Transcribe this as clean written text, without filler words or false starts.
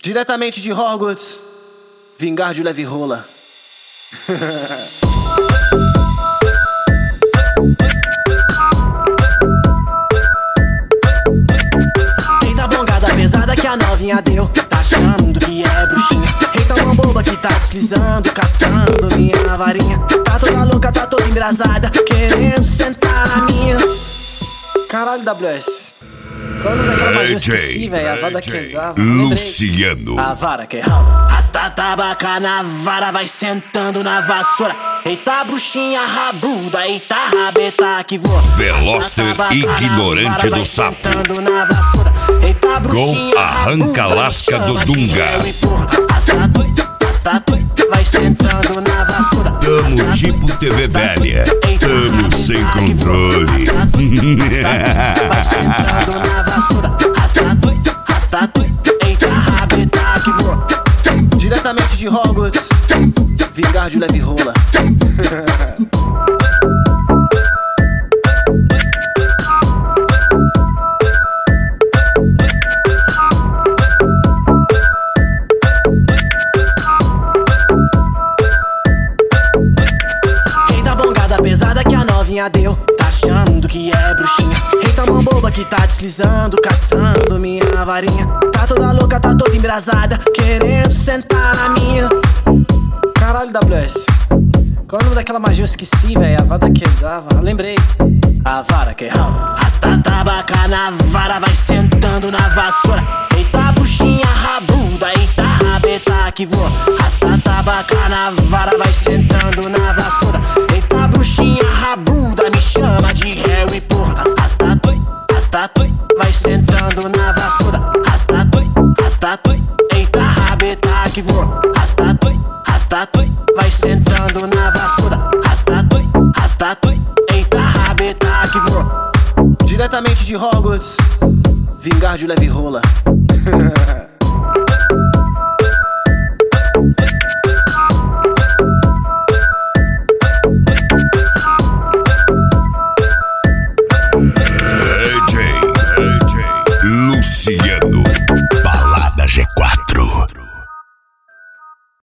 Diretamente de Hogwarts, vingar de leve rola. Eita bongada pesada que a novinha deu, tá achando que é bruxinha. Eita uma boba que tá deslizando, caçando minha varinha. Tá toda louca, tá toda embrasada, querendo sentar na minha. Caralho, WS. Quando daquela magia eu esqueci, velho, a vara que andava. Luciano. A vara que rala. Rasta tabaca na vara, vai sentando na vassoura. Eita bruxinha rabuda, eita rabeta que voa. Veloster ignorante do sapo. Com arranca-lasca do Dunga. Vai sentando na vassoura. Tamo tipo TV velha. Tamo sem controle. Vai sentando na vassoura. Rasta, eita rabeta que voa. Diretamente de Hogwarts, vingar de leve rola. Eita bongada pesada que a novinha deu, tá achando que é bruxinha. Eita mão boba que tá deslizando, caçando minha varinha. Tá toda louca, tá toda embrasada, querendo sentar na minha. Caralho, WS. Qual é o nome daquela magia eu esqueci, velho? A vara que dava, lembrei. A vara que rala. Rasta tabaca na vara, vai sentando na vassoura. Eita bruxinha rabuda, eita rabeta que voa. Rasta tabaca na vara, vai sentando na vassoura. Eita bruxinha rabuda, me chama de Harry, porra. Rasta, vai sentando na vassoura. Rasta, eita rabeta que voa. Rasta, vai sentando na vassoura. Rasta, eita rabeta que voa. Diretamente de Hogwarts, vingar de leve rola.